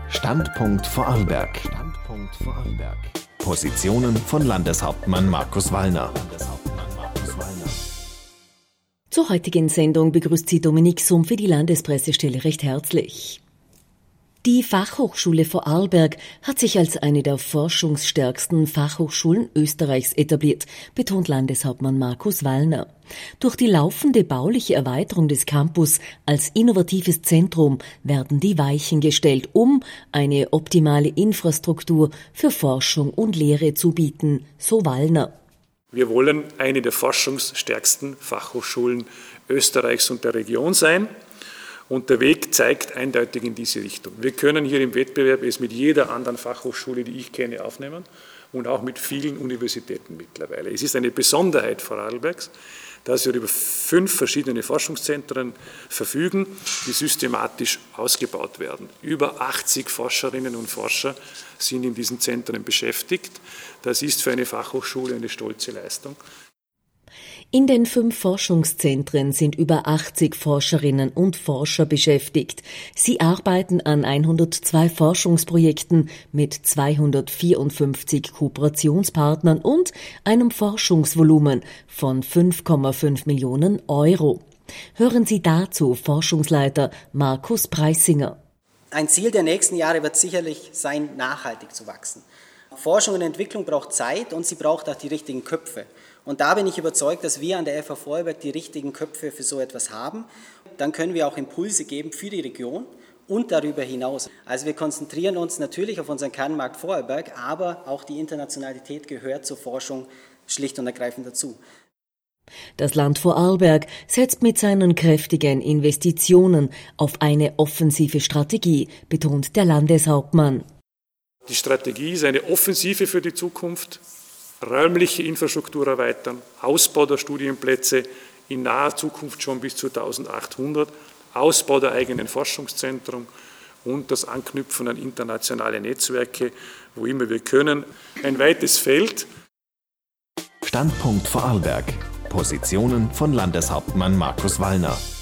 Standpunkt Vorarlberg. Positionen von Landeshauptmann Markus Wallner. Zur heutigen Sendung begrüßt sie Dominik Summ für die Landespressestelle recht herzlich. Die Fachhochschule Vorarlberg hat sich als eine der forschungsstärksten Fachhochschulen Österreichs etabliert, betont Landeshauptmann Markus Wallner. Durch die laufende bauliche Erweiterung des Campus als innovatives Zentrum werden die Weichen gestellt, um eine optimale Infrastruktur für Forschung und Lehre zu bieten, so Wallner. Wir wollen eine der forschungsstärksten Fachhochschulen Österreichs und der Region sein. Und der Weg zeigt eindeutig in diese Richtung. Wir können hier im Wettbewerb es mit jeder anderen Fachhochschule, die ich kenne, aufnehmen und auch mit vielen Universitäten mittlerweile. Es ist eine Besonderheit Vorarlbergs, dass wir über 5 verschiedene Forschungszentren verfügen, die systematisch ausgebaut werden. Über 80 Forscherinnen und Forscher sind in diesen Zentren beschäftigt. Das ist für eine Fachhochschule eine stolze Leistung. In den 5 Forschungszentren sind über 80 Forscherinnen und Forscher beschäftigt. Sie arbeiten an 102 Forschungsprojekten mit 254 Kooperationspartnern und einem Forschungsvolumen von 5,5 Millionen Euro. Hören Sie dazu Forschungsleiter Markus Preisinger. Ein Ziel der nächsten Jahre wird sicherlich sein, nachhaltig zu wachsen. Forschung und Entwicklung braucht Zeit und sie braucht auch die richtigen Köpfe. Und da bin ich überzeugt, dass wir an der FH Vorarlberg die richtigen Köpfe für so etwas haben. Dann können wir auch Impulse geben für die Region und darüber hinaus. Also wir konzentrieren uns natürlich auf unseren Kernmarkt Vorarlberg, aber auch die Internationalität gehört zur Forschung schlicht und ergreifend dazu. Das Land Vorarlberg setzt mit seinen kräftigen Investitionen auf eine offensive Strategie, betont der Landeshauptmann. Die Strategie ist eine Offensive für die Zukunft. Räumliche Infrastruktur erweitern, Ausbau der Studienplätze in naher Zukunft schon bis zu 1800, Ausbau der eigenen Forschungszentren und das Anknüpfen an internationale Netzwerke, wo immer wir können. Ein weites Feld. Standpunkt Vorarlberg. Positionen von Landeshauptmann Markus Wallner.